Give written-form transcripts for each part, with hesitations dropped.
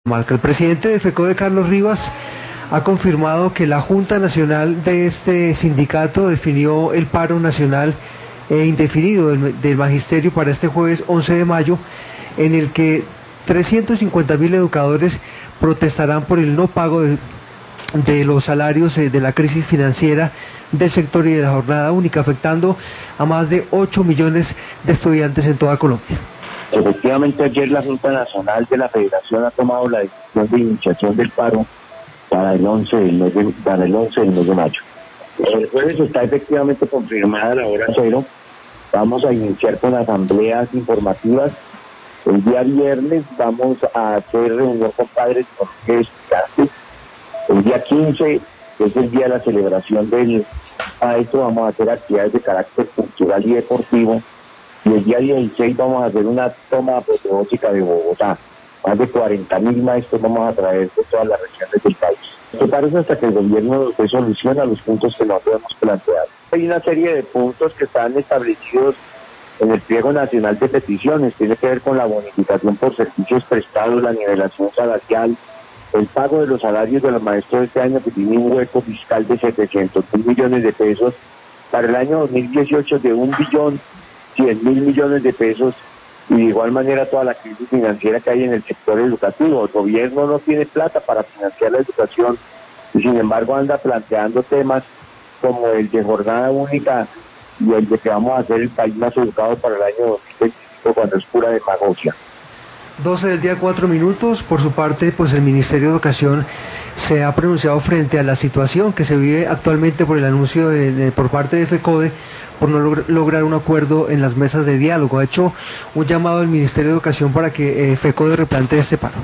Marca. El presidente de FECODE, Carlos Rivas, ha confirmado que la Junta Nacional de este sindicato definió el paro nacional indefinido del magisterio para este jueves 11 de mayo, en el que 350.000 educadores protestarán por el no pago de los salarios de la crisis financiera del sector y de la jornada única, afectando a más de 8 millones de estudiantes en toda Colombia. Efectivamente, ayer la Junta Nacional de la Federación ha tomado la decisión de iniciación del paro para el 11 del mes de mayo. El jueves está efectivamente confirmada la hora cero. Vamos a iniciar con asambleas informativas. El día viernes vamos a hacer reunión con padres y estudiantes. El día 15 es el día de la celebración del maestro. Vamos a hacer actividades de carácter cultural y deportivo. Y el día 16 vamos a hacer una toma apoteósica de Bogotá. Más de 40.000 maestros vamos a traer de todas las regiones del país. Esto parece hasta que el gobierno nos soluciona los puntos que nosotros hemos planteado. Hay una serie de puntos que están establecidos en el pliego nacional de peticiones. Tiene que ver con la bonificación por servicios prestados, la nivelación salarial, el pago de los salarios de los maestros este año, que tiene un hueco fiscal de 700.000 millones de pesos. Para el año 2018 de 1.100.000 millones de pesos, y de igual manera toda la crisis financiera que hay en el sector educativo. El gobierno no tiene plata para financiar la educación y sin embargo anda planteando temas como el de jornada única y el de que vamos a hacer el país más educado para el año 2025, cuando es pura demagogia. 12 del día, 4 minutos. Por su parte, pues el Ministerio de Educación se ha pronunciado frente a la situación que se vive actualmente por el anuncio por parte de FECODE por no lograr un acuerdo en las mesas de diálogo. Ha hecho un llamado al Ministerio de Educación para que FECODE replantee este paro.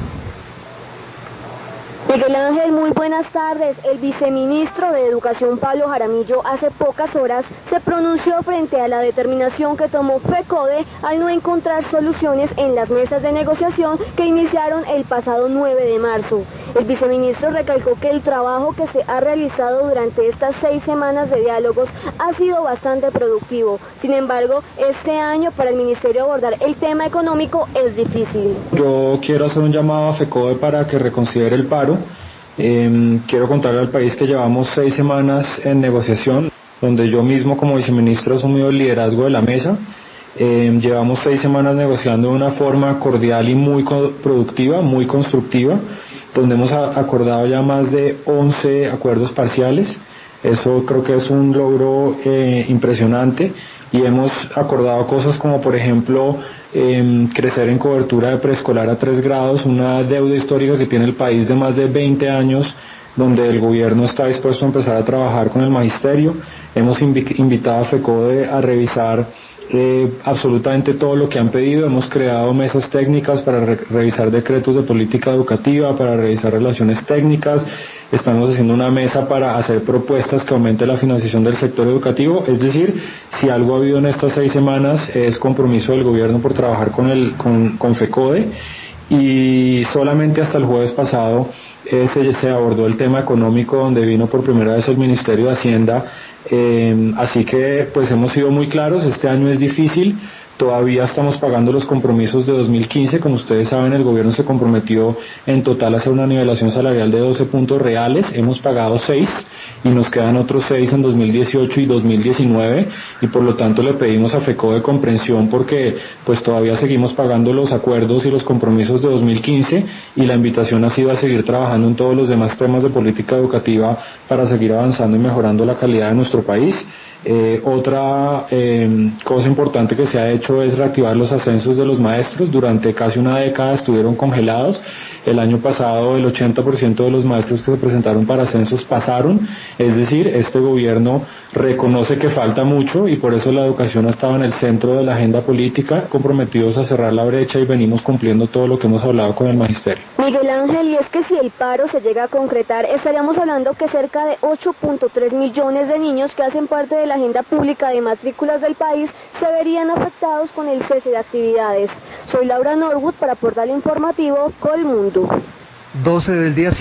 Miguel Ángel, muy buenas tardes. El viceministro de Educación, Pablo Jaramillo, hace pocas horas se pronunció frente a la determinación que tomó FECODE al no encontrar soluciones en las mesas de negociación que iniciaron el pasado 9 de marzo. El viceministro recalcó que el trabajo que se ha realizado durante estas 6 semanas de diálogos ha sido bastante productivo. Sin embargo, este año para el ministerio abordar el tema económico es difícil. Yo quiero hacer un llamado a FECODE para que reconsidere el paro. Quiero contarle al país que llevamos 6 semanas en negociación, donde yo mismo como viceministro he asumido el liderazgo de la mesa. Llevamos 6 semanas negociando de una forma cordial y muy productiva, muy constructiva, donde hemos acordado ya más de 11 acuerdos parciales. Eso creo que es un logro impresionante, y hemos acordado cosas como, por ejemplo, crecer en cobertura de preescolar a 3 grados, una deuda histórica que tiene el país de más de 20 años, donde el gobierno está dispuesto a empezar a trabajar con el magisterio. Hemos invitado a FECODE a revisar absolutamente todo lo que han pedido. Hemos creado mesas técnicas para revisar decretos de política educativa, para revisar relaciones técnicas. Estamos haciendo una mesa para hacer propuestas que aumente la financiación del sector educativo. Es decir, si algo ha habido en estas 6 semanas es compromiso del gobierno por trabajar con FECODE, y solamente hasta el jueves pasado se abordó el tema económico, donde vino por primera vez el Ministerio de Hacienda. Así que pues hemos sido muy claros. Este año es difícil, todavía estamos pagando los compromisos de 2015. Como ustedes saben, el gobierno se comprometió en total a hacer una nivelación salarial de 12 puntos reales. Hemos pagado 6 y nos quedan otros 6 en 2018 y 2019, y por lo tanto le pedimos a FECODE comprensión, porque pues todavía seguimos pagando los acuerdos y los compromisos de 2015, y la invitación ha sido a seguir trabajando en todos los demás temas de política educativa para seguir avanzando y mejorando la calidad de nuestro país. Otra cosa importante que se ha hecho es reactivar los ascensos de los maestros. Durante casi una década estuvieron congelados. El año pasado el 80% de los maestros que se presentaron para ascensos pasaron. Es decir, este gobierno reconoce que falta mucho, y por eso la educación ha estado en el centro de la agenda política, comprometidos a cerrar la brecha, y venimos cumpliendo todo lo que hemos hablado con el magisterio. Miguel Ángel, y es que si el paro se llega a concretar, estaríamos hablando que cerca de 8.3 millones de niños que hacen parte de la agenda pública de matrículas del país se verían afectados con el cese de actividades. Soy Laura Norwood para Portal Informativo Colmundo. 12 del día.